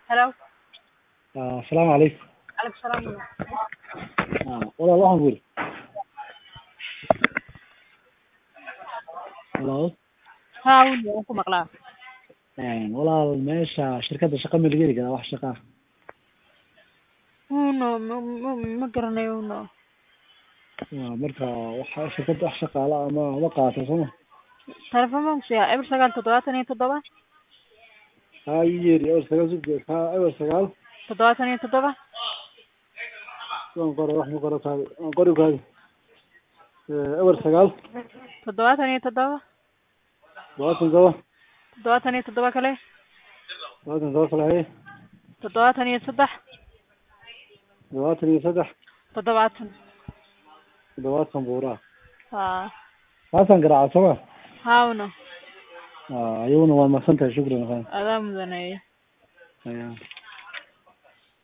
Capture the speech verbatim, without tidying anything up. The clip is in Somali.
Hello. آه، السلام عليكم. عليكم السلام. آه، والله الله أقول. Hello. ها ولي waan ku maqlaa. Een, walaal meesha shirkadda shaqo ma laga heli karaa wax shaqo ah? Uno ma ma ma garanayo uno. Waa marka waxa shirkadda wax shaqaale ah ama ma qaato soo ma? Telefoonkiisa eber sagaal toddobaatan iyo toddoba Ha ii yeeri eber sagaal suggeed ha eber sagaal toddobaatan iyo toddoba waan qoro wax ma qoro kaadi waan qori kaadi eber sagaal toddobaatan iyo toddoba labaatan todoba toddobaatan iyo toddoba kale labaatan todoba kale haye toddobaatan iyo saddex labaatan iyo saddex toddobaatan toddobaatan buuraa haa taasaan garaaca soo ma? haa uno Ah, ayaguna waa mahadsantahay shukran. adaa mudanaya. Ayaa